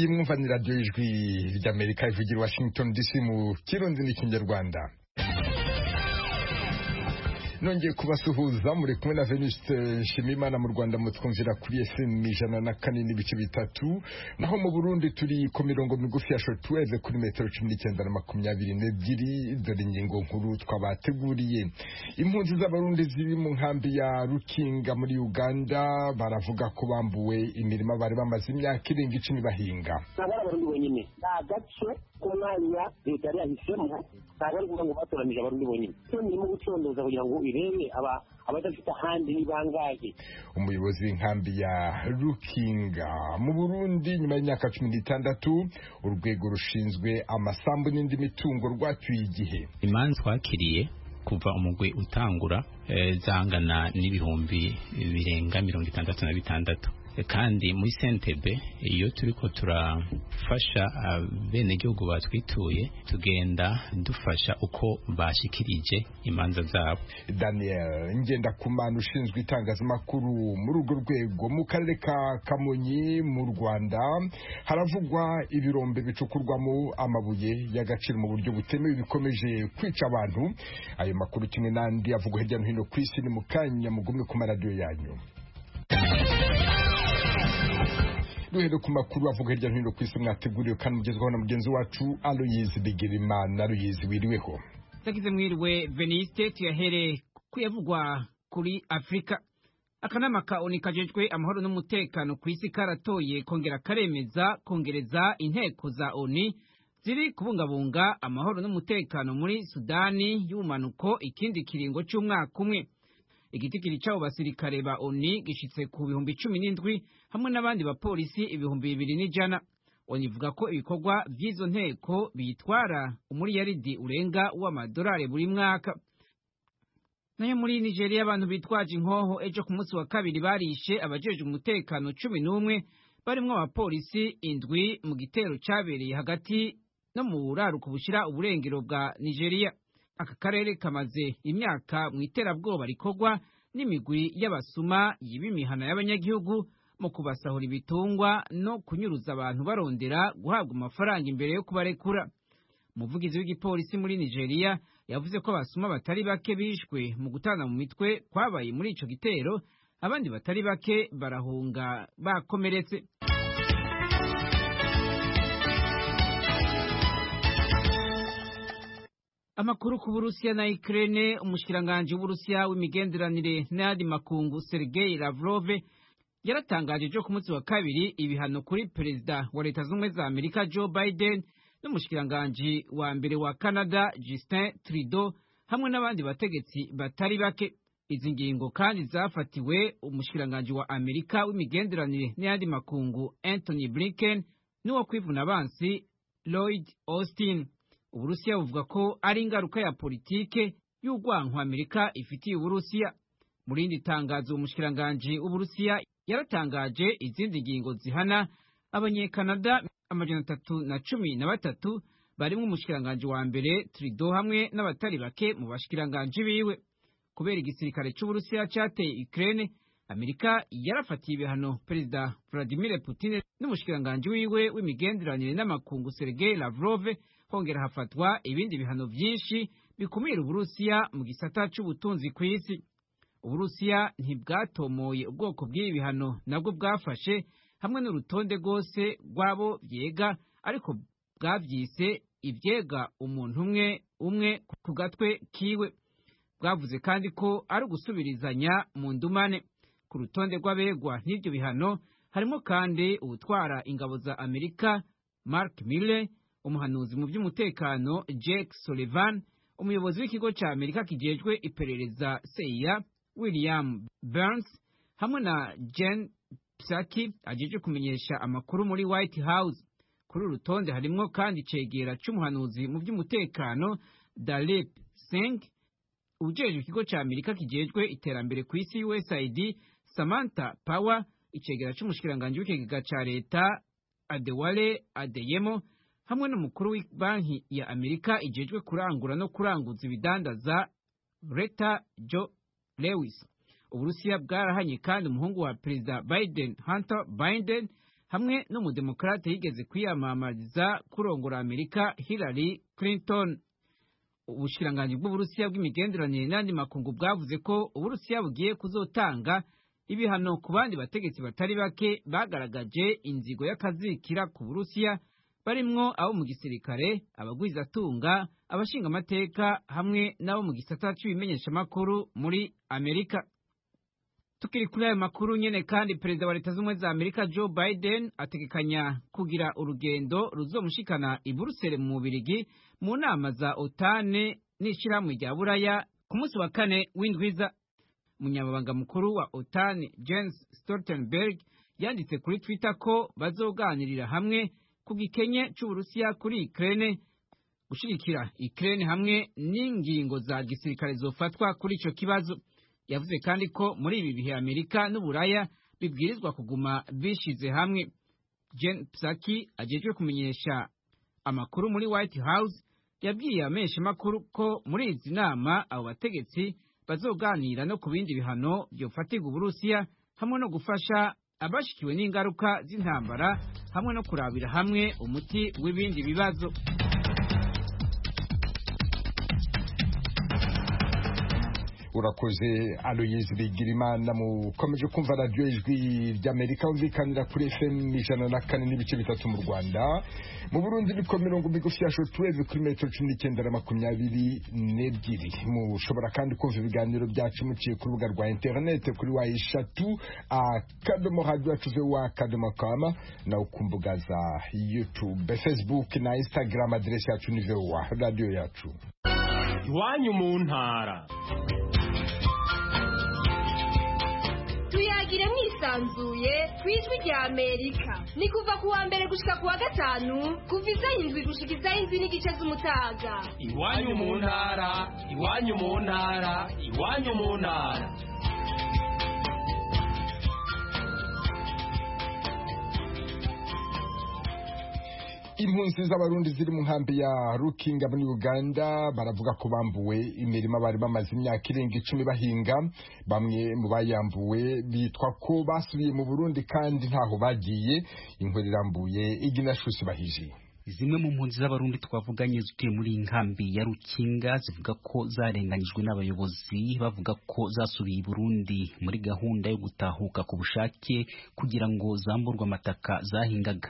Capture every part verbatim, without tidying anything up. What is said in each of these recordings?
iyi mwumva ni radiyo ijwi ry'Amerika ivugira Washington D C mu kirundi n'ikinyarwanda. Nongeye kubasuhuza muri kumwe na Venuste Nshimiyimana. Mu Rwanda mutwumvira kuri F M ijana na kane n'ibice bitatu, naho mu Burundi turi ku mirongo migufi ya shortwave kuri metero cumi n'icyenda na makumyabiri n'ebyiri. Dore ingingo nkuru twabateguriye. Impunzi z'Abarundi ziri mu nkambi ya Rukinga muri Uganda baravuga ko bambuwe imirima bari bamaze imyaka irenga icumi bahinga. Abarundi bonyine agace kumanya leta yahisemo ntabwo ngo ngo batoranije Abarundi bonyine ni mu gucondoza kugira ngo irebe aba abadafite ahandi nibangaye. Umuyobozi w'inkambi ya Rukinga mu Burundi nyuma y'imyaka cumi n'itandatu urwego rushinzwe amasambu n'indi mitungo rwatuye igihe. Imanza twakiriye kuva umugwi utangura e, zangana n'ibihumbi birenga mirongo itandatu na bitandatu, kandi muri Sentebe iyo turiko turafasha bene gihugu batwituye tugenda dufasha uko bashikirije imanza zabo. Daniel Ngendakumana ushinzwe itangazamakuru muri urwo rwego. Mu karere ka Kamonyi mu Rwanda haravugwa ibirombe bicukurwamo amabuye y'agaciro mu buryo butemewe bikomeje kwica abantu. Ayo makuru kimwe n'andi avugwa hirya no hino ku isi ni mu kanya mugumwe ku maradiyo yanyu. Duhere ku makuru avuga hirya no hino ku isi mwateguriwe kandi mugezwaho na mugenzi wacu Aloyizi Bigirimana. Aloyizi, wiriweho? Takize mwiriwe Veniste. Tuyahere kuyavugwa kuri Afrika. Akanama ka O N U kajejwe amahoro n'umutekano ku isi karatoye kongera karemeza kongereza inteko za O N U ziri kubungabunga amahoro n'umutekano muri Sudani y'ubumanuko ikindi kiringo cy'umwaka umwe. Igitigiri cy'abo basirikare ba O N U gishitse ku bihumbi cumi n'indwi hamwe n'abandi bapolisi ibihumbi bibiri n'ijana. O N U ivuga ko ibikorwa by'izo nteko bitwara umuriyaridi urenga w'amadolari buri mwaka. Nayo muri Nigeria abantu bitwaje inkoho ejo ku munsi wa kabiri barishe abajeje umutekano cumi n'umwe barimwo abapolisi indwi mu gitero cyabereye hagati no mu buraruko bushira uburengero bwa Nigeria. Aka karere kamaze imyaka mu iterabwoba rikorwa n'imigwi y'abasuma y'ibimihana y'abanyagihugu mu kubasahura ibitungwa no kunyuruza abantu barondera guhabwa amafaranga imbere yo kubarekura. Umuvugizi w'igipolisi muri Nigeria yavuze ko abasuma batari bake bishwe mu gutana mu mitwe kwabaye muri ico gitero, abandi batari bake barahunga bakomeretse. Amakuru ku Burusiya na Ukraine. Umushikiranganje w'Uburusiya w'imigenderanire n'ayandi makungu Sergei Lavrov yaratangaje ejo ku munsi wa kabiri ibihano kuri perezida wa Leta Zunze Ubumwe za Amerika Joe Biden n'umushikiranganje wa mbere wa Canada Justin Trudeau hamwe n'abandi bategetsi batari bake. Izi ngingo kandi zafatiwe umushikiranganje wa Amerika w'imigenderanire n'ayandi makungu Anthony Blinken n'uwo kwivuna abansi Lloyd Austin. Uburusiya buvuga ko ari ingaruka ya politike y'urwanko Amerika ifitiye Uburusiya. Muri rindi tangazo umushikiranganje w'Uburusiya yaratangaje izindi ngingo zihana abanyekanada amajana atatu na cumi na batatu barimwo umushikiranganje wa mbere Trudeau hamwe n'abatari bake mu bashikiranganje biwe. Kubera igisirikare c'Uburusiya cyateye Ukraine, Amerika yarafatiye ibihano perezida Vladimir Putin n'umushikiranganje wiwe w'imigenderanire n'amakungu Sergei Lavrov. Hongera hafatwa ibindi bihano byinshi bikumira Uburusiya mu gisata c'ubutunzi ku isi. Uburusiya ntibwatomoye ubwoko bw'ibi bihano nabwo bwafashe hamwe n'urutonde rwose rwabo byega, ariko bwavyise ivyega umuntu umwe umwe ku gatwe kiwe. Bwavuze kandi ko ari ugusubirizanya mu ndumane. Ku rutonde rw'abegwa n'ibyo bihano harimo kandi ubutwara ingabo za Amerika Mark Milley, umuhanuzi mu by'umutekano Jake Sullivan, umuyobozi w'ikigo cya Amerika kijejwe iperereza C I A William Burns, hamwe na Jen Psaki ajeje kumenyesha amakuru muri White House. Kuri urutonde harimo kandi cegera c'umuhanuzi mu by'umutekano Dalip Singh, ujejwe ikigo cya Amerika kijejwe iterambere ku isi U S A I D Samantha Power, icegera c'umushikiranganje w'ikigega ca leta Adewale Adeyemo, hamwe n'umukuru w'ibanki ya Amerika ijejwe kurangura no kuranguza ibidandaza Reta Joe Lewis. Uburusiya bwarahanye kandi umuhungu wa perezida Biden Hunter Biden hamwe n'umudemokrate yigeze kwiyamamariza kurongora Amerika Hillary Clinton. Ubushikiranganji bw'Uburusiya bw'imigenderanire n'andi makungu bwavuze ko Uburusiya bugiye kuzotanga ibihano ku bandi bategetsi batari bake bagaragaje inzigo y'akazikira ku Burusiya, barimwo abo mu gisirikare, abagwizatunga, abashinga amateka hamwe n'abo mu gisata cy'ibimenyeshamakuru muri Amerika. Tukiri kuri ayo makuru nyene kandi, perezida wa Leta Zunze za Amerika Joe Biden ategekanya kugira urugendo ruzomushikana i Buruseli mu Bubiligi mu nama za OTAN n'ishirahamwe rya Buraya ku munsi wa kane w'indwiza. Umunyamabanga mukuru wa OTAN Jens Stoltenberg yanditse kuri Twitter ko bazoganirira hamwe ku gikenye c'Uburusiya kuri Ukraine, gushigikira Ukraine hamwe n'ingingo za gisirikare zofatwa kuri ico kibazo. Yavuze kandi ko muri ibi bihe Amerika n'Uburaya bibwirizwa kuguma bishize hamwe. Jen Psaki ajejwe kumenyesha amakuru muri White House yabwiye amesha makuru ko muri izi nama abo bategetsi bazoganira no ku bindi bihano byofatirwa Uburusiya hamwe no gufasha abashikiwe n'ingaruka z'intambara hamwe no kurabira hamwe umuti w'ibindi bibazo. Urakoze Aloyizi Bigirimana. Mukomeje kumva radio Ijwi ry'Amerika umvikanira kuri F M ijana na kane n'ibice bitatu mu Rwanda. Mu Burundi ni ko mirongo migufi ya shortwave kuri metero cumi n'icyenda na makumyabiri n'ebyiri. Mushobora kandi kumva ibiganiro byacu muciye ku rubuga rwa internet kuri wa eshatu akadomo radio yacu wa akadomo kama na ukumbuga za YouTube, Facebook na Instagram. Adresi yacu ni wa radio yacu. Iwanyu mu ntara. Tuyagire mwisanzuye kwijwi rya Amerika. Ni kuva kuwa mbere gushika kuwa gatanu kuva isaha indwi gushika isaha indwi n'igice z'umutaga. Iwanyu mu ntara, iwanyu mu ntara, iwanyu mu ntara. Impunzi z'abarundi ziri mu nkambi ya Rukinga muri Uganda baravuga ko bambuwe imirima bari bamaze imyaka irenga icumi bahinga. Bamwe mu bayambuwe bitwa ko basubiye mu Burundi kandi ntaho bagiye. Inkuru irambuye Iginashusi Bahije. Zimwe mu mpunzi z'abarundi twavuganye zituye muri inkambi ya Rukinga zivuga ko zarenganyijwe n'abayobozi, bavuga ko zasubiye i Burundi muri gahunda yo gutahuka ku bushake kugira ngo zamburwe amataka zahingaga.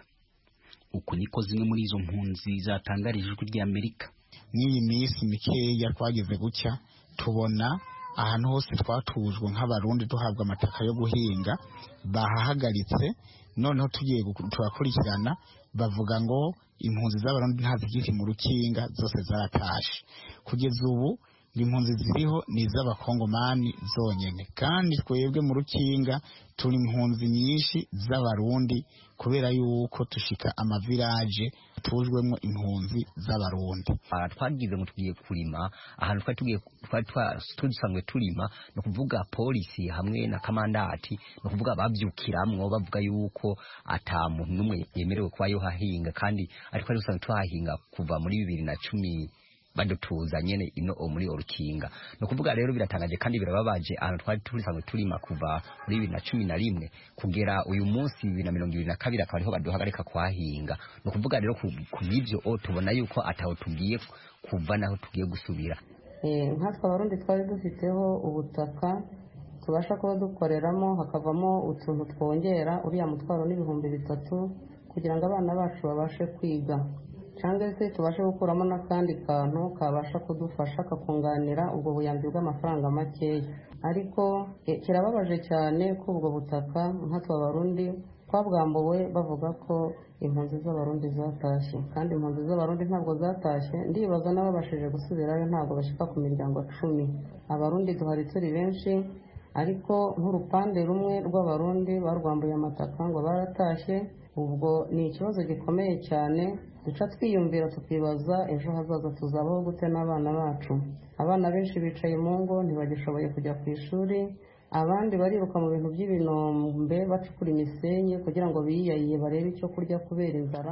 Uko niko zimwe muri izo mpunzi zatangarije Ijwi ry'Amerika. N'iyi minsi mikeya twageze gucya tubona ahantu hose twatujwe nk'abarundi duhabwa amataka yo guhinga bahahagaritse, noneho tugiye turakurikirana bavuga ngo impunzi z'abarundi ntazikiri mu Rukinga, zose zaratashe. Kugeza ubu impunzi ziriho ni iz'abakongomani zonyene, kandi twebwe mu Rukinga turi impunzi nyinshi z'abarundi kubera yuko tushika amavirage tujwemo impunzi z'abarundi. Twagize ngo tugiye kurima ahantu twari tugiye twari twasanzwe turima, no kuvuga polisi hamwe na kamandati, no kuvuga bavyukiramwo bavuga yuko ata muntu numwe yemerewe kwa yo hahinga, kandi ariko ari usanzwe twahinga kuva muri bibiri na cumi badutuza nyene ino muri Rukinga. No kuvuga rero biratangaje kandi birababaje ahantu twari turisanzwe turima kuva muri bibiri na cumi na rimwe kugera uyu munsi bibiri na mirongo ibiri na kabiri akaba ariho baduhagarika kwahinga. No kuvuga rero kubivyo o tubona yuko ataho tugiye kuva naho tugiye gusubira. Eh nkatwa abarundi twari dufiteho ubutaka tubasha kuba dukoreramo, hakavamo utuntu twongera uriya mutwaro n'ibihumbi bitatu kugira ngo abana bacu babashe kwiga, cyangwa se tubashe gukuramo n'akandi kantu kabasha kudufasha kakunganira ubwo buyambi bw'amafaranga makeya. Ariko e, kirababaje cyane ko ubwo butaka nkatwa abarundi twabwambuwe bavuga ko impunzi z'abarundi zatashye, kandi impunzi z'abarundi ntabwo zatashye. Ndibaza n'ababashije gusubirayo ntabwo bashika ku miryango cumi. Abarundi duhari turi benshi, ariko nk'urupande rumwe rw'abarundi barwambuye amataka ngo baratashye. Ubwo ni ikibazo gikomeye cyane, duca twiyumvira tukibaza ejo hazaza tuzabaho gute n'abana bacu. Abana benshi bicaye mu ngo ntibagishoboye kujya ku ishuri, abandi bariruka mu bintu by'ibinombe bacukura imisenyi kugira ngo biyayiye barebe icyo kurya kubera inzara.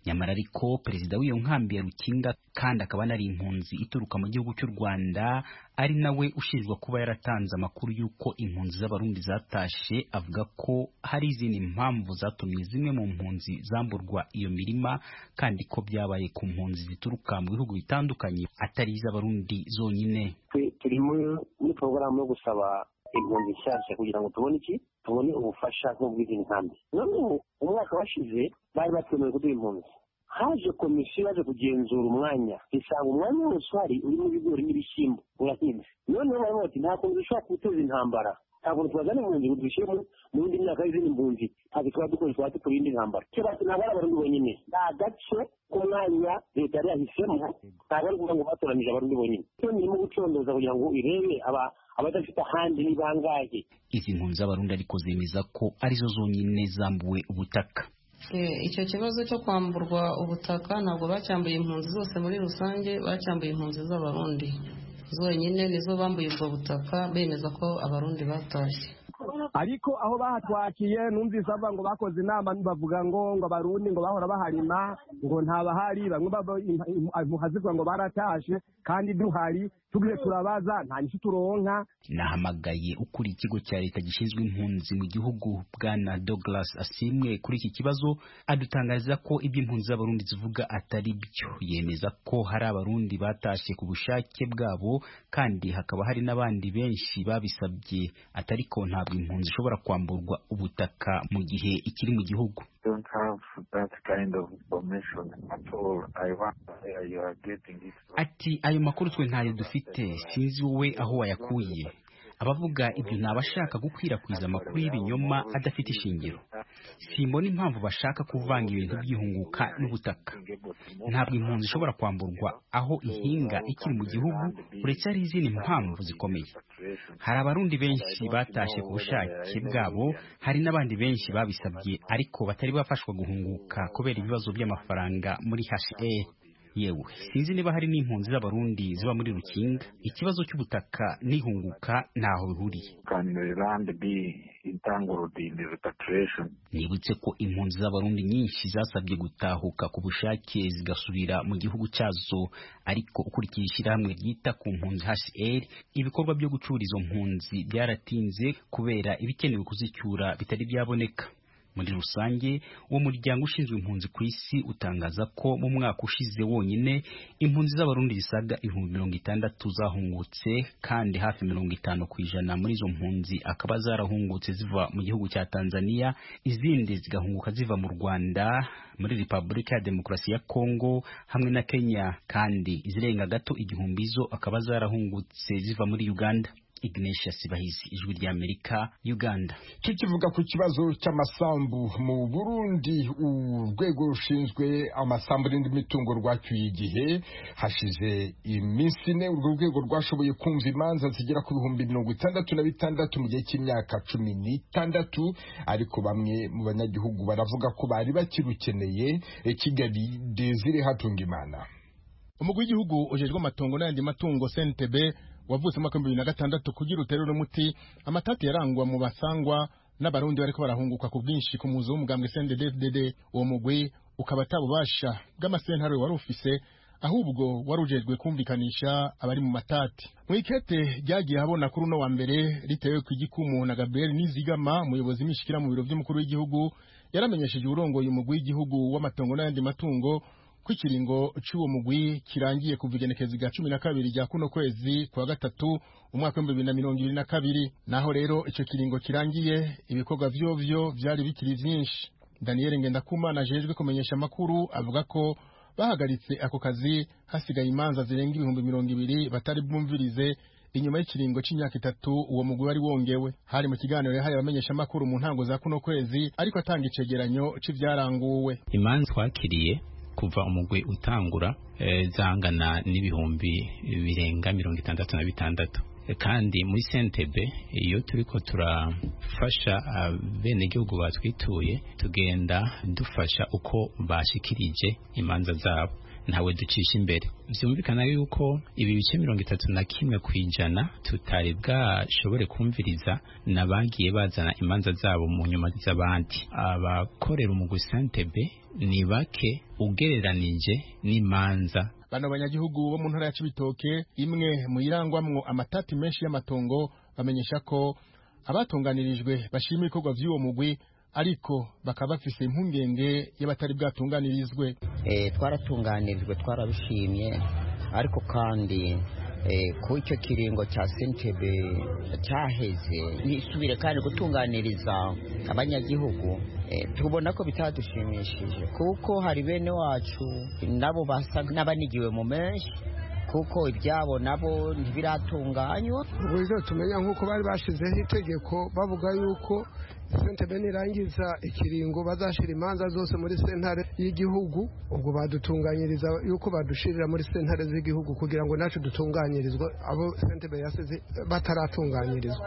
nyamara ariko perezida w'iyo nkambi ya Rukinga kandi akaba nari impunzi ituruka mu gihugu cy'u Rwanda ari nawe ushinjwa kuba yaratanze amakuru y'uko impunzi z'abarundi zatashe avuga ko hari izindi mpamvu zatumye zimwe mu mpunzi zamburwa iyo mirima kandi ko byabaye ku mpunzi zituruka mu bihugu bitandukanye atari iz'abarundi zonyine. Turi muri porogaramu yo gusaba impunzi nshyashya kugira ngo tubone iki tubone ubufasha nk'ubw'izi nkambi. None umwaka washize bari batwemewe kuduha impunzi, haje komisiyo yaje kugenzura umwanya isanga umwanya wose uhari urimo ibigori n'ibishyimbo urahinze. Noneho baravuga bati nta kuntu dushobora guteza intambara, nta kuntu twazana impunzi ngo dushyire mu yindi myaka y'izindi mpunzi ntabwo twaba dukoresha twaba dukora iyindi ntambara. Cyo bati ntabwo ari abarundi bonyine, ni agace k'umwanya leta yari yahisemo, ntabwo ari ukuvuga ngo batoranije abarundi bonyine. Cyo mirimo gucondoza kugira ngo irebe aba abadafite ahandi ni bangahe. Izi mpunzi z'abarundi ariko zemeza ko arizo zonyine zambuwe ubutaka. Icyo kibazo cyo kwamburwa ubutaka ntabwo bacyambuye impunzi zose muri rusange, bacyambuye impunzi z'abarundi zonyine nizo bambuye ubwo butaka bemeza ko abarundi batashye. Ariko aho bahatwakiye numvise bavuga ngo bakoze inama bavuga ngo ngo abarundi ngo bahora baharima ngo ntabahari, bamwe muhazirwa ngo baratashe kandi duhari tugiye turabaza nta nyinshi turonka. Nahamagaye ukuri ikigo cya leta gishinzwe impunzi mu gihugu Bwana Douglas Asimwe kuri iki kibazo adutangariza ko ibyo impunzi z'abarundi zivuga atari byo. Yemeza ko hari abarundi batashe ku bushake bwabo kandi hakaba hari n'abandi benshi babisabye, atari ko ntabwo impunzi zishobora kwamburwa ubutaka mu gihe ikiri mu gihugu. Don't have that kind of information at all. I wonder where you are getting it from. Ati ayo makuru twe ntayo dufite, sinzi wowe aho wayakuye. Abavuga ibyo nabashaka gukwirakwiza amakuru y'ibinyoma adafite ishingiro. Simbona impamvu bashaka kuvanga ibintu by'ihunguka n'ubutaka. Ntabwo impunzi ishobora kwamburwa aho ihinga ikiri mu gihugu, uretse ari izindi mpamvu zikomeye. Hari abarundi benshi batashe ku bushake bwabo, hari n'abandi benshi babisabye ariko batari bafashwa guhunguka kubera ibibazo by'amafaranga muri H A. Yewe sinzi niba hari n'impunzi z'abarundi ziba muri Rukinga. Ikibazo cy'ubutaka n'ihunguka ntaho bihuriye. Nibutse ko impunzi z'abarundi nyinshi zasabye gutahuka ku bushake zigasubira mu gihugu cyazo, ariko ukurikije ishyirahamwe ryita ku mpunzi H C R ibikorwa byo gucura izo mpunzi byaratinze kubera ibikenewe kuzicyura bitari byaboneka. Muri rusange uwo muryango ushinzwe impunzi ku isi utangaza ko mu mwaka ushize wonyine impunzi z'abarundi zisaga ibihumbi mirongo itandatu zahungutse, kandi hafi mirongo itanu ku ijana muri izo mpunzi akaba zarahungutse ziva mu gihugu cya Tanzania, izindi zigahunguka ziva mu Rwanda, muri Repubulika ya Demokarasi ya Kongo hamwe na Kenya, kandi izirenga gato igihumbi zo akaba zarahungutse ziva muri Uganda. Ignatius Sibahizi, Ijwi rya Amerika, Uganda. Tukivuga ku kibazo cy'amasambu mu Burundi, urwego rushinzwe amasambu n'indi mitungo rwacyuye igihe hashize iminsi ine. Urwo rwego rwashoboye kumva imanza zigera ku bihumbi mirongo itandatu na bitandatu mu gihe cy'imyaka cumi n'itandatu, ariko bamwe mu banyagihugu baravuga ko bari bakirukeneye. Kigali, Desire Hatungimana. Umugwi w'igihugu ujejwe amatongo n'andi matungo C N T B wavutse mu mwaka wa bibiri na gatandatu kugira uterure umuti amatati yarangwa mu basangwa n'abarundi bariko barahunguka ku bwinshi ku muzo w'umugambwe C N D D F D D. Uwo mugwi ukaba atabubasha bw'amasentare wari ufise, ahubwo warujejwe kumvikanisha abari mu matati. Mu ikete ryagiye habona kuri uno wa mbere ritewe ku igikumu na Gabriel Nizigama, umuyobozi mishikira mu biro by'umukuru w'igihugu, yaramenyesheje urongoye umugwi w'igihugu w'amatongo n'andi matungo kwikiringo cy'uwo mugwi kirangiye kuva igenekezo rya cumi na kabiri rya kuno kwezi kwa gatatu umwaka wa bibiri na mirongo ibiri na kabiri. Naho rero icyo kiringo kirangiye ibikorwa vyovyo vyari bikiri vyinshi. Daniel Ngendakumana ajejwe kumenyesha makuru avuga ko bahagaritse ako kazi hasigaye imanza zirenga ibihumbi mirongo ibiri batari bwumvirize inyuma y'ikiringo c'imyaka itatu uwo mugwi wari wongewe. Hari mu kiganiro yahaye abamenyesha makuru mu ntango za kuno kwezi, ariko atanga icegeranyo c'ivyaranguwe. Imanza twakiriye kuva umugwi utangura e, zangana n'ibihumbi birenga mirongo itandatu na bitandatu, e, kandi muri C N T B iyo turiko turafasha bene gihugu batwituye tugenda dufasha uko bashikirije imanza zabo. ntawe ducisha imbere. Vyumvikana yuko ibi bice mirongo itatu na kimwe kwijana tutari bwashobore kumviriza nabagiye bazana imanza zabo mu nyuma z'abandi. Abakorera umugwi Sentebe ni bake ugereranije n'imanza. Bano banyagihugu bo mu ntara ya Cibitoke imwe mu irangwamwo amatati menshi y'amatongo bamenyesha ko abatunganirijwe bashimira ibikorwa vy'uwo mugwi ariko bakaba bafise impungenge y'abatari bwatunganirizwe. Eh twaratunganirijwe twarabishimye ariko kandi eh ko icyo kiringo cya Sentebe cyaheze nisubire kandi gutunganiriza abanyagihugu eh tubona ko bitadushimishije kuko hari bene wacu nabo basa n'abanigiwe mu menshi kuko ibyabo nabo ntibiratunganywa. Ubwo tumenya nkuko bari bashizeho itegeko bavuga yuko Sentebe nirangiza ikiringo bazashira imanza zose muri sentare y'igihugu, ubwo badutunganyiriza yuko badushirira muri sentare z'igihugu kugira ngo nacu dutunganyirizwe abo Sentebe yasize bataratunganyirizwa.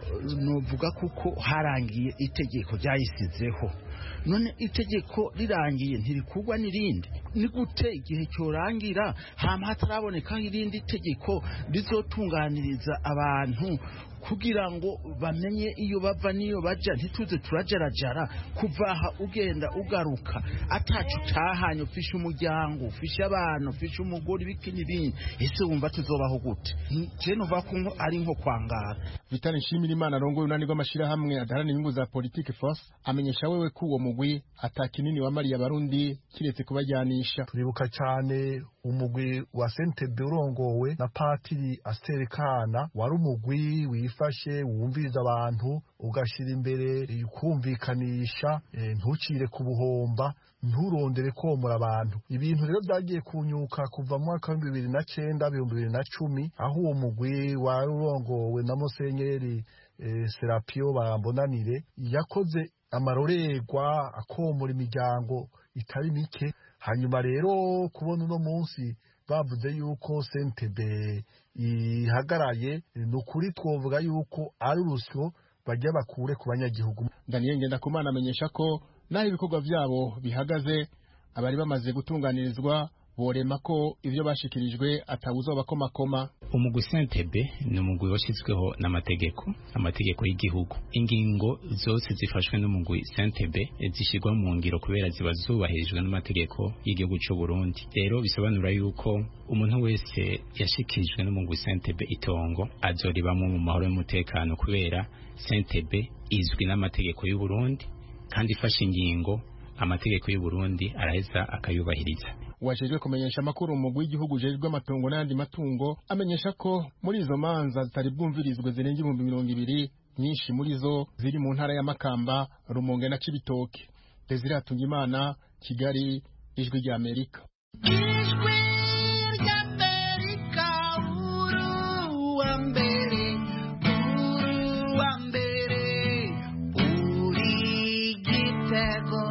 Nuvuga kuko harangiye itegeko ryayisizeho, none itegeko rirangiye ntirikugwa n'irindi. Ni gute igihe cyorangira hama hataraboneka irindi tegeko rizotunganiriza abantu kugira ngo bamenye iyo bava niyo baja, ntituze turajarajara kuvaha ugenda ugaruka atacu tahanye ufisha umuryango ufisha abantu ufisha umugore bikinibindi. Ese wumva tuzobaho gute? Je nova ko ari nko kwangara. Vitali Nshimira Imana rongoye unani rw'amashira hamwe adarana inyungu za politique force amenyesha wewe ko uwo mugwi atakinini wa Maria Barundi kiretse kubajyanisha. Turibuka cyane umugwi wa Sentebe urongowe na Patiri Asterekana wari umugwi wifashe wumviriza abantu ugashira imbere kumvikanisha e, ntucire ku buhomba nturondere komora abantu. Ibintu rero byagiye kunyuka kuva mu mwaka wa bibiri na cenda bibiri na cumi aho uwo mugwi wari urongowe na Musenyeri e, Serapio Barambonanire yakoze amarorerwa akomora imiryango itari mike. Hanyuma rero kubona uno munsi bavuze yuko Sentebe ihagaraye, ni ukuri twovuga yuko ari urusyo bajya bakure ku banyagihugu. Daniel Ngendakumana amenyesha ko naho ibikorwa byabo bihagaze abari bamaze gutunganirizwa borema ko ivyo bashikirijwe atabuzo bakomakoma. Umugwi Sentebe ni umugwi washyizweho n'amategeko amategeko y'igihugu. Ingingo zose zifashwe n'umugwi Sentebe zishirwa mu ngiro kubera ziba zubahirijwe n'amategeko y'igihugu cy'u Burundi. Rero bisobanura yuko umuntu wese yashikirijwe n'umugwi Sentebe itongo azoribamwe mu mahoro y'umutekano kubera Sentebe izwi n'amategeko y'u Burundi kandi ifashe ingingo amategeko y'u Burundi araheza akayubahiriza. Wajejwe kumenyesha makuru umugwi w'igihugu jejwe amatongo n'andi matungo amenyesha ko muri izo manza zitari bwumvirizwe zirenga ibihumbi mirongo ibiri, nyinshi muri zo ziri mu ntara ya Makamba, Rumonge na Cibitoke. Desire Hatungimana, Kigali, Ijwi rya Amerika. Ijwi rya Amerika, uru wa mbere, uru wa mbere, uri Gitego.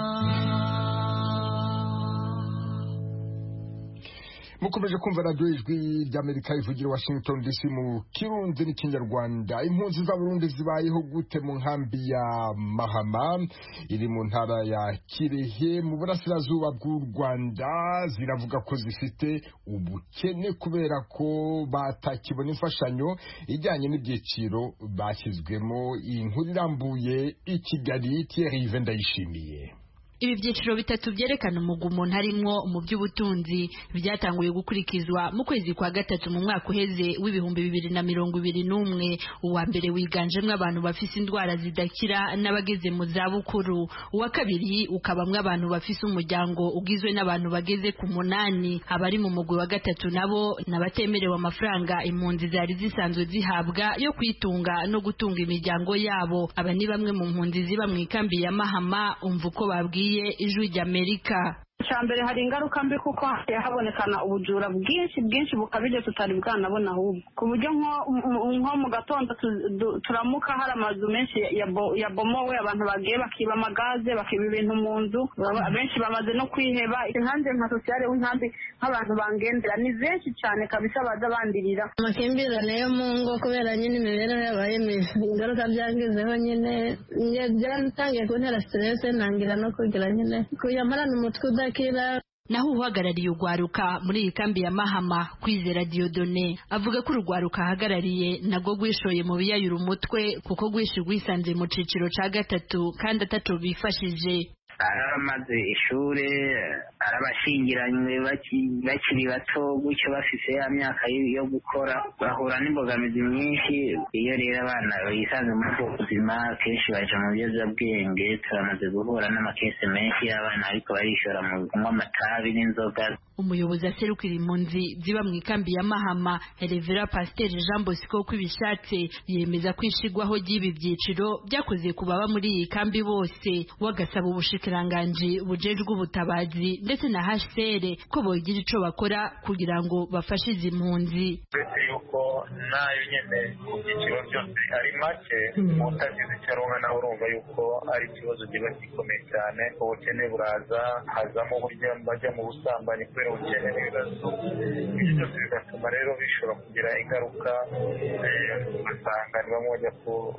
Mukomeje kumva radio Ijwi ry'Amerika ivugira Washington D C mu Kirundi n'ikinyarwanda. Impunzi za Burundi zibayeho gute mu nkambi ya Mahama iri mu ntara ya Kirehe mu burasirazuba bw'u Rwanda ziravuga ko zifite ubukene kubera ko batakibona imfashanyo ijyanye n'ibyiciro bashyizwemo. Inkuru irambuye i Kigali, Thierry Vendayishimiye. Ibi byiciro bitatu byerekana umugwi umuntu arimwo mu by'ubutunzi byatanguye gukurikizwa mu kwezi kwa gatatu mu mwaka uheze w'ibihumbi bibiri na mirongo ibiri n'umwe. Uwa mbere wiganjemwo abantu bafise indwara zidakira n'abageze mu zabukuru, uwa kabiri ukabamwe abantu bafise umuryango ugizwe n'abantu bageze ku munani. Abari mu mugwi wa gatatu nabo nabatemerewe amafaranga impunzi zari zisanzwe zihabwa yo kwitunga no gutunga imiryango yabo. Aba ni bamwe mu mpunzi ziba mu ikambi ya Mahama, umva uko babwiye Ijwi ry'Amerika. Cyambere hari ingaruka mbi kuko habonekana ubujura bwinshi bwinshi bukabije tutari bwanabona ahubwo ku buryo nko mu gatondo turamuka hari amazu menshi yabomowe, abantu bagiye bakiba amagaze bakiba ibintu mu nzu, benshi bamaze no kwiheba. Inkambi nka sosiyale w'inkambi nk'abantu bangendera ni benshi cyane kabisa baza bandirira amakimbirane yo mu ngo kubera nyine imibereho yabaye mibi. Ingaruka byangizeho nyine byatangiye kuntera stress, ntangira no kugira nyine kuyamarana umutwe udakira. naho uhagarariye urwaruka muri iyi kambi ya Mahama Kwizera Diodone avuga ko urwaruka ahagarariye nabwo rwishoye mu biyayura umutwe kuko rwishi rwisanze mu ciciro ca gatatu kandi ataco bifashije. aramaze ishure arabashingiranywe bakiri bato gutyo bafise ya myaka yo gukora bahura n'imbogamizi nyinshi. Iyo rero abana bisanze mu buzima kenshi baje mu biyobyabwenge, turamaze guhura n'amakese menshi y'abana ariko barishora mu kunywa amatabi n'inzoga. Umuyobozi aserukira impunzi ziba mu ikambi ya Mahama Revera Pasiteri Jean Bosco Kwibishatse yemeza kwishigwaho ry'ibi byiciro byakoze ku baba muri iyi kambi bose, wagasaba ubushikiranganji bujejwe ubutabazi ndetse na H C R ko bogira ico bakora kugira ngo bafashe izi mpunzi. Uretse yuko nayo nyene ku byiciro byose ari make mutagize icyo aronka nawe urumva yuko ari ikibazo kiba gikomeye cyane. Ubukene buraza, hazamo uburyo bajya mu busambanyi kubera ubukene n'ibibazo. Ibyo byose bigatuma rero bishobora kugira ingaruka, ugasanga ni bamwe bajya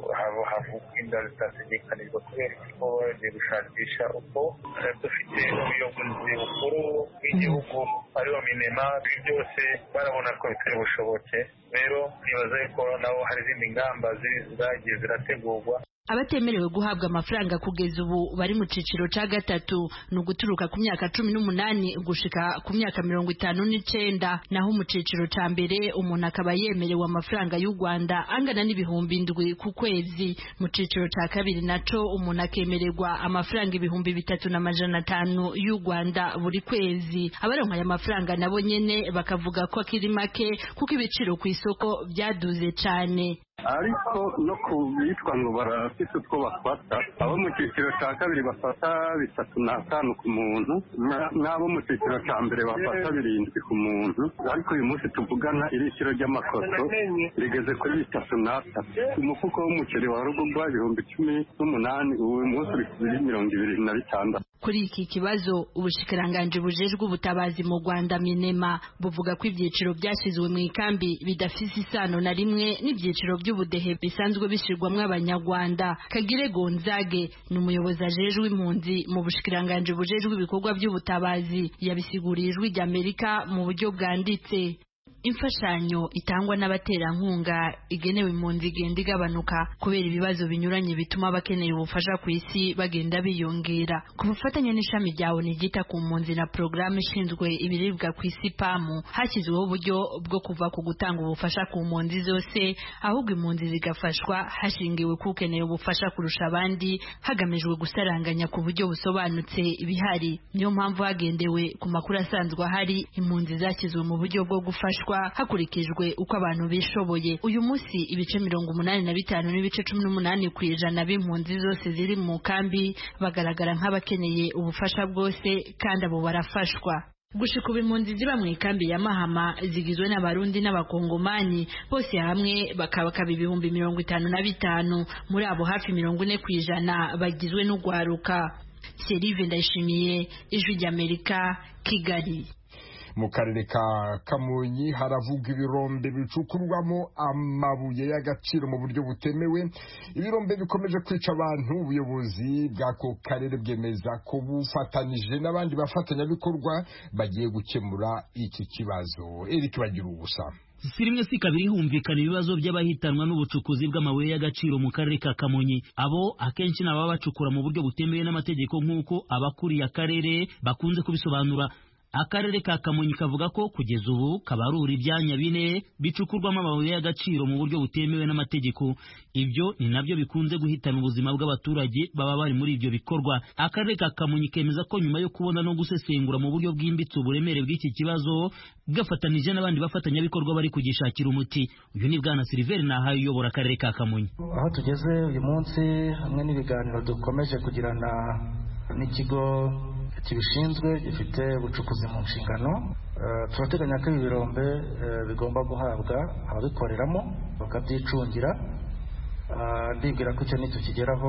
havuka inda zitategekanijwe kubera ko bagiye gushakisha uko. Dufite ubuyobozi bukuru bw'igihugu aribo minema, ibi byose barabona ko bitari bushoboke. Rero nibaza ko nabo hari izindi ngamba zagiye zirategurwa. Abatemerewe guhabwa amafaranga kugeza ubu bari mu ciciro ca gatatu no guturuka ku myaka cumi n'umunani gushika ku myaka mirongo itanu n'icenda, naho mu ciciro ca mbere umuntu akaba yemerewe amafaranga y'u Rwanda angana n'ibihumbi indwi ku kwezi. Mu ciciro ca kabiri naco umuntu akemererwa amafaranga ibihumbi bitatu n'amajana atanu y'u Rwanda buri kwezi. Abaronka aya mafaranga nabo nyene bakavuga ko akiri make kuko ibiciro ku isoko byaduze cane. Ariko no kubitwa ngo barafite utwo bafata, abo mu cyiciro cya kabiri bafata bitatu n'atanu ku muntu, n'abo mu cyiciro cya mbere bafata birindwi ku muntu. Ariko uyu munsi tuvugana irishiro ry'amakoso rigeze kuri bitatu n'atatu. Umufuko w'umuceri wa rugugwa ibihumbi cumi n'umunani, uyu munsi uri kuri mirongo ibiri na bitandatu. Kuri iki kibazo ubushikiranganji bujejwe ubutabazi mu Rwanda Minema buvuga ko ibyiciro byashyizwe mu ikambi bidafise isano na rimwe n'ibyiciro by'ubudehe bisanzwe bishirwamwo abanyarwanda. Kagire Gonzage ni umuyobozi ajejwe impunzi mu bushikiranganji bujejwe ibikorwa by'ubutabazi yabisiguriye Ijwi ry'Amerika mu buryo bwanditse. Imfashanyo itangwa n'abaterankunga igenewe impunzi igenda igabanuka kubera ibibazo binyuranye bituma abakeneye ubufasha ku isi bagenda biyongera. Ku bufatanye n'ishami rya O N U ryita ku mpunzi na porogaramu ishinzwe ibiribwa ku isi P A M, hashyizweho uburyo bwo kuva ku gutanga ubufasha ku mpunzi zose, ahubwo impunzi zigafashwa hashingiwe ku ukeneye ubufasha kurusha abandi, hagamijwe gusaranganya ku buryo busobanutse ibihari. Niyo mpamvu hagendewe ku makuru asanzwe ahari, impunzi zashyizwe mu buryo bwo gufashwa hakurikijwe uko abantu bishoboye. Uyu munsi ibice mirongo umunani na bitanu n'ibice cumi n'umunani ku ijana b'impunzi zose ziri mu kambi bagaragara nk'abakeneye ubufasha bwose, kandi abo barafashwa. Gushika ubu impunzi ziba mu ikambi ya Mahama zigizwe n'abarundi n'abakongomani, bose hamwe bakabakaba ibihumbi mirongo itanu na bitanu. Muri abo hafi mirongo ine ku ijana bagizwe n'ugwaruka. Serive Ndayishimiye, Ijwi ry'Amerika, Kigali. Mu karere ka Kamonyi haravuga ibirombe bicukurwamo amabuye y'agaciro mu buryo butemewe. Ibirombe bikomeje kwica abantu. Ubuyobozi bw'ako karere bwemeza ko bufatanije n'abandi bafatanyabikorwa bagiye gukemura iki kibazo. Eric bagira ubusa. Si rimwe si kabiri humvikana ibibazo by'abahitanwa n'ubucukuzi bw'amabuye y'agaciro mu karere ka Kamonyi. Abo akenshi n'ababa bacukura mu buryo butemewe n'amategeko nk'uko abakuriye akarere bakunze kubisobanura. Akarere ka Kamonyi kavuga ko kugeza ubu kabarura ibyanya bine bicukurwamo amabuye y'agaciro mu buryo butemewe n'amategeko. Ibyo ni nabyo bikunze guhitana ubuzima bw'abaturage baba bari muri ibyo bikorwa. Akarere ka Kamonyi kemeza ko nyuma yo kubona no gusesengura mu buryo bwimbitse uburemere bw'iki kibazo, bwafatanije n'abandi bafatanyabikorwa bari kugishakira umuti. Uyu ni Bwana Silver Nahayo uyobora akarere ka Kamonyi. Aho tugeze uyu munsi hamwe n'ibiganiro dukomeje kugirana n'ikigo kibishinzwe gifite ubucukuzi mu nshingano, uh, turateganya ko ibi birombe uh, bigomba guhabwa ababikoreramo bakabyicungira. uh, ndibwira ko icyo nitukigeraho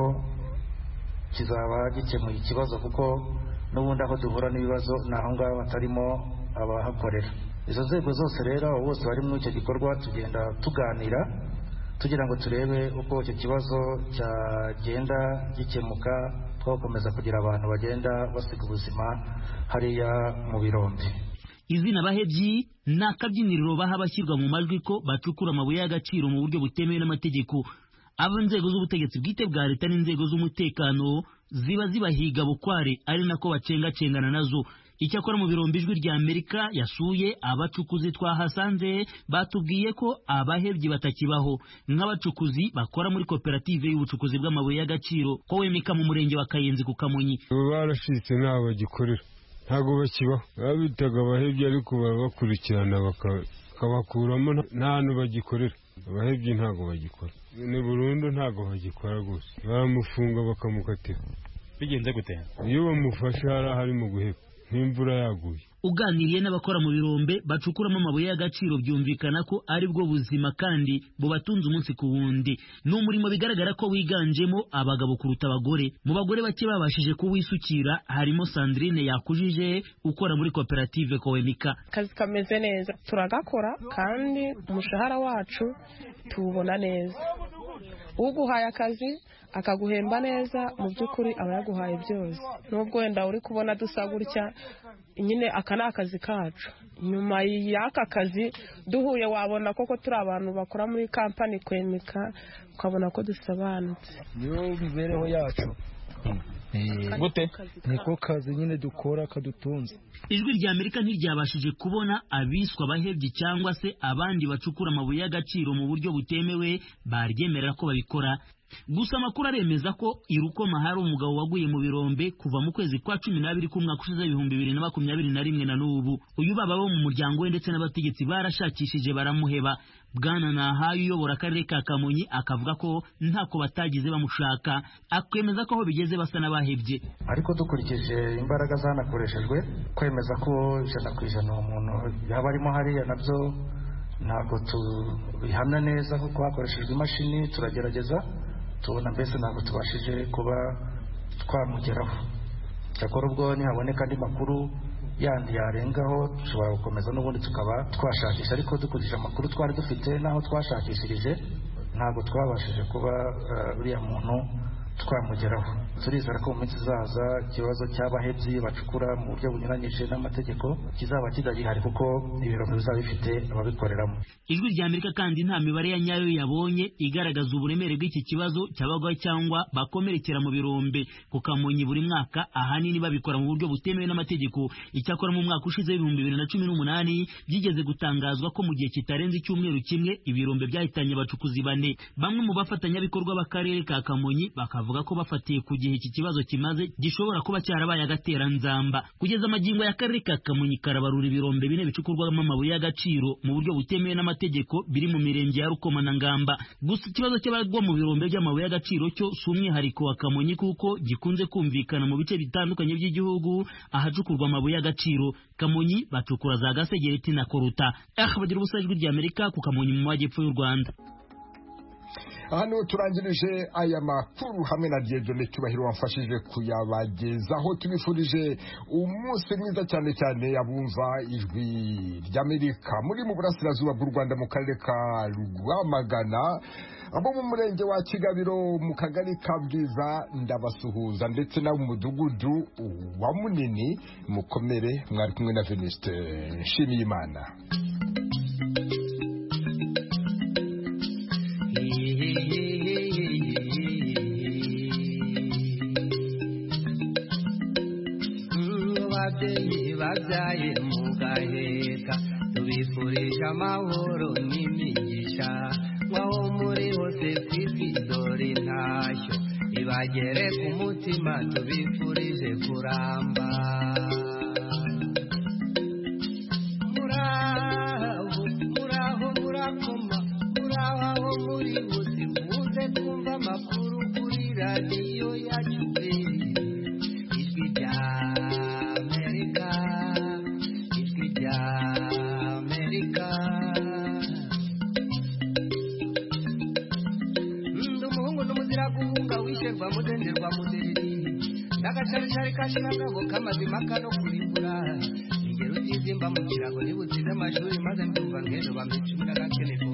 kizaba gikemuye ikibazo, kuko n'ubundi aho duhura n'ibibazo ni aho ngaho hatarimo abahakorera. Izo nzego zose rero abo bose bari muri icyo gikorwa tugenda tuganira tugira ngo turebe uko icyo kibazo cyagenda gikemuka twakomeza kugira abantu bagenda basiga ubuzima hariya mu birombe. Izina Bahebyi ni akabyiniriro baha abashyirwa mu majwi ko bacukura amabuye y'agaciro mu buryo butemewe n'amategeko. Abo inzego z'ubutegetsi bwite bwa leta n'inzego z'umutekano ziba zibahiga bukware ari nako bacengacengana nazo. Icyakora mu birombe Ijwi rya Amerika yasuye abacukuzi twahasanze batubwiye ko abahebyi batakibaho nk'abacukuzi bakora muri koperative y'ubucukuzi bw'amabuye y'agaciro ko wemeka mu murenge wa Kayenzi ku Kamonyi. Barashitse nabo bagikorera ntago bakibaho, babitaga abahebyi ariko barabakurikirana bakabakuramo nta hantu bagikorera. Abahebyi ntago bagikora ni burundu, ntago bagikora gusa baramufunga bakamukatira. Bigenze gute iyo bamufasha hari mu guheba nk'imvura yaguye? Uganiriye n'abakora mu birombe bacukuramo amabuye y'agaciro byumvikana ko ari bwo buzima kandi bubatunze umunsi ku wundi. Ni umurimo bigaragara ko wiganjemo abagabo kuruta abagore. Mu bagore bake babashije kuwisukira harimo Sandrine Yakujije ukora muri koperative Kowemika. Kazi kameze neza, turagakora kandi umushahara wacu tuwubona neza. Uguhaye akazi akaguhemba neza, mu by'ukuri aba yaguhaye byose. Nubwo wenda uri kubona dusa gutya, nyine aka ni akazi kacu. Nyuma y'aka kazi duhuye wabona koko turi abantu bakora muri kampani Kwemika, ukabona ko dusobanutse. Niyo mibereho yacu. Gute niko kazi nyine dukora kadutunze. Ijwi rya Amerika ntiryabashije kubona abiswa abahebyi cyangwa se abandi bacukura amabuye y'agaciro mu buryo butemewe baryemerera ko babikora. Gusa amakuru aremeza ko Irukoma hari umugabo waguye mu birombe kuva mu kwezi kwa cumi n'abiri k'umwaka ushize ibihumbi bibiri na makumyabiri na rimwe na n'ubu. Uyu baba bo mu muryango we ndetse n'abategetsi barashakishije baramuheba. Bwana Nahayo uyobora akarere ka Kamonyi akavuga ko ntako batagize bamushaka, akwemeza ko aho bigeze basa n'abahebye. Ariko dukurikije imbaraga zanakoreshejwe kwemeza ko ijana ku ijana umuntu yaba arimo hariya nabyo ntabwo tubihamya neza kuko hakoreshejwe imashini turagerageza tubona mbese ntabwo tubashije kuba twamugeraho. Cyakora ubwo nihaboneka andi makuru yandi yarengaho dushobora gukomeza n'ubundi tukaba twashakisha, ariko dukurikije amakuru twari dufite n'aho twashakishirije ntabwo twabashije kuba uriya muntu twamugeraho. Turizera ko mu minsi izaza ikibazo cy'abahebyi bacukura mu buryo bunyuranyije n'amategeko kizaba kidagihari kuko ibirombe bizaba bifite ababikoreramo. Ijwi rya Amerika kandi nta mibare ya nyayo yabonye igaragaza uburemere bw'iki kibazo cy'abagwa cyangwa bakomerekera mu birombe ku Kamonyi buri mwaka, ahanini babikora mu buryo butemewe n'amategeko. Icyakora mu mwaka ushize ibihumbi bibiri na cumi n'umunani byigeze gutangazwa ko mu gihe kitarenze icyumweru kimwe ibirombe byahitanye abacukuzi bane. Bamwe mu bafatanyabikorwa b'akarere ka Kamonyi bakavuga ko bafatiye ku gihe iki kibazo kimaze gishobora kuba cyarabaye agateranzamba. Kugeza amagingo y'akarere ka Kamonyi karabarura ibirombe bine bicukurwamo amabuye y'agaciro mu buryo butemewe n'amategeko biri mu mirenge ya Rukoma na Ngamba. Gusa ikibazo cy'abagwa mu birombe by'amabuye y'agaciro cyo si umwihariko wa Kamonyi kuko gikunze kumvikana mu bice bitandukanye by'igihugu ahacukurwa amabuye y'agaciro. Kamonyi bacukura za Gasegereti na Koruta. Ah, bagira ubusa Ijwi rya Amerika ku Kamonyi mu majyepfo y'u Rwanda. Hano turangirije aya makuru hamwe na Diedone Cyubahiro wamfashije kuyabagezaho. Tubifurije umunsi mwiza cyane cyane abumva Ijwi ry'Amerika muri mu burasirazuba bw'u Rwanda mu karere ka Rwamagana, abo mu murenge wa Kigabiro mu kagari ka Bwiza ndabasuhuza, ndetse n'abo mu mudugudu wa Munini mukomere. Mwari kumwe na Venuste Nshimiyimana. Babyaye mugaheka tubifurije amahoro n'imigisha, waho muri hose kwisi dore ntashyo ibagere ku mutima, tubifurije kuramba. Muraho muraho murakoma, muraho aho muri hose muze kumva amakuru kuri radiyo yacu Ijwi rya Amerika, Ijwi rya Amerika. Ndi umuhungu n'umuzira guhunga wisherwa mudenderwa mudereri, ndagacaricari kashirangabo k'amazima kano kurimbura, ingero zizimba mu kirago nibuzize amashuri maze mbyumva ngendo bampa icumi n'agakene